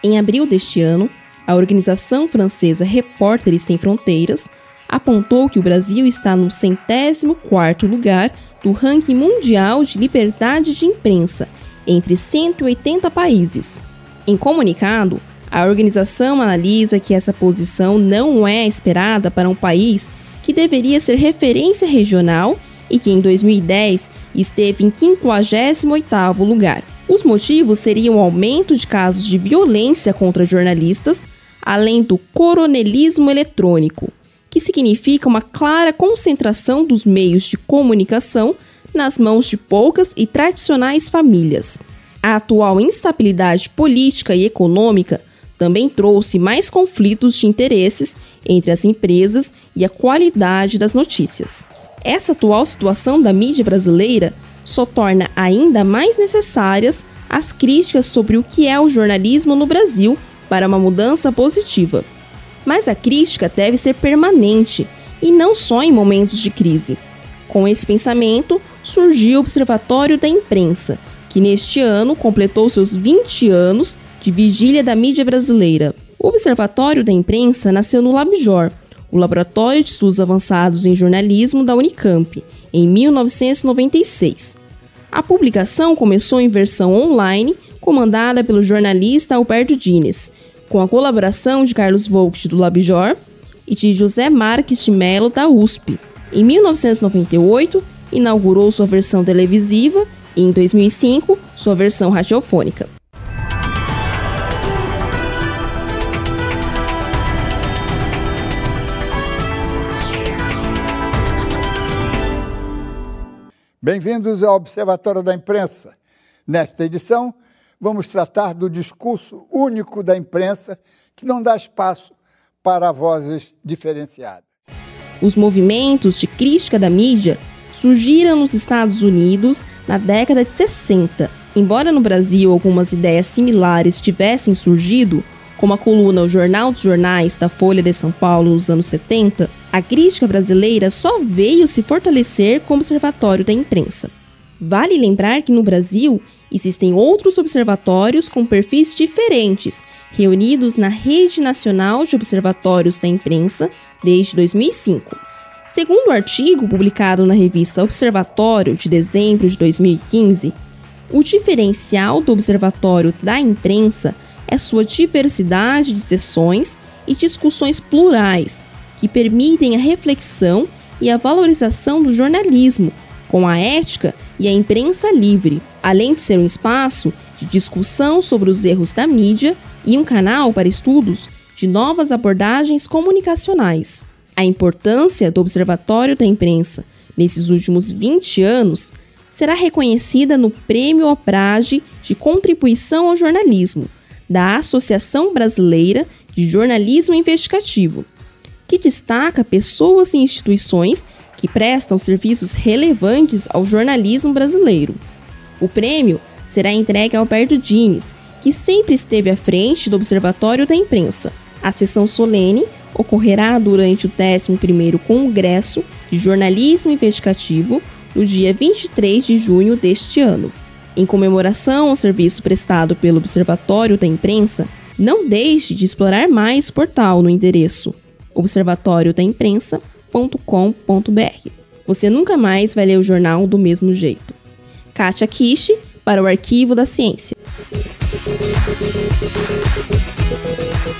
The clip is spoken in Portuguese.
Em abril deste ano, a organização francesa Repórteres Sem Fronteiras apontou que o Brasil está no 104º lugar do ranking mundial de liberdade de imprensa, entre 180 países. Em comunicado, a organização analisa que essa posição não é esperada para um país que deveria ser referência regional e que em 2010 esteve em 58º lugar. Os motivos seriam o aumento de casos de violência contra jornalistas, além do coronelismo eletrônico, que significa uma clara concentração dos meios de comunicação nas mãos de poucas e tradicionais famílias. A atual instabilidade política e econômica também trouxe mais conflitos de interesses entre as empresas e a qualidade das notícias. Essa atual situação da mídia brasileira só torna ainda mais necessárias as críticas sobre o que é o jornalismo no Brasil para uma mudança positiva. Mas a crítica deve ser permanente e não só em momentos de crise. Com esse pensamento, surgiu o Observatório da Imprensa, que neste ano completou seus 20 anos de vigília da mídia brasileira. O Observatório da Imprensa nasceu no LabJOR, o Laboratório de Estudos Avançados em Jornalismo da Unicamp, em 1996. A publicação começou em versão online, comandada pelo jornalista Alberto Dines, com a colaboração de Carlos Volkt, do LabJOR, e de José Marques de Mello, da USP. Em 1998, inaugurou sua versão televisiva e, em 2005, sua versão radiofônica. Bem-vindos ao Observatório da Imprensa. Nesta edição, vamos tratar do discurso único da imprensa que não dá espaço para vozes diferenciadas. Os movimentos de crítica da mídia surgiram nos Estados Unidos na década de 60. Embora no Brasil algumas ideias similares tivessem surgido, como a coluna O Jornal dos Jornais da Folha de São Paulo nos anos 70, a crítica brasileira só veio se fortalecer com o Observatório da Imprensa. Vale lembrar que no Brasil existem outros observatórios com perfis diferentes, reunidos na Rede Nacional de Observatórios da Imprensa desde 2005. Segundo o artigo publicado na revista Observatório de dezembro de 2015, o diferencial do Observatório da Imprensa é sua diversidade de sessões e discussões plurais, que permitem a reflexão e a valorização do jornalismo, com a ética e a imprensa livre, além de ser um espaço de discussão sobre os erros da mídia e um canal para estudos de novas abordagens comunicacionais. A importância do Observatório da Imprensa nesses últimos 20 anos será reconhecida no Prêmio Oprage de Contribuição ao Jornalismo, da Associação Brasileira de Jornalismo Investigativo, que destaca pessoas e instituições que prestam serviços relevantes ao jornalismo brasileiro. O prêmio será entregue a Alberto Dines, que sempre esteve à frente do Observatório da Imprensa. A sessão solene ocorrerá durante o 11º Congresso de Jornalismo Investigativo, no dia 23 de junho deste ano. Em comemoração ao serviço prestado pelo Observatório da Imprensa, não deixe de explorar mais o portal no endereço observatoriodaimprensa.com.br. Você nunca mais vai ler o jornal do mesmo jeito. Kátia Kishi, para o Arquivo da Ciência.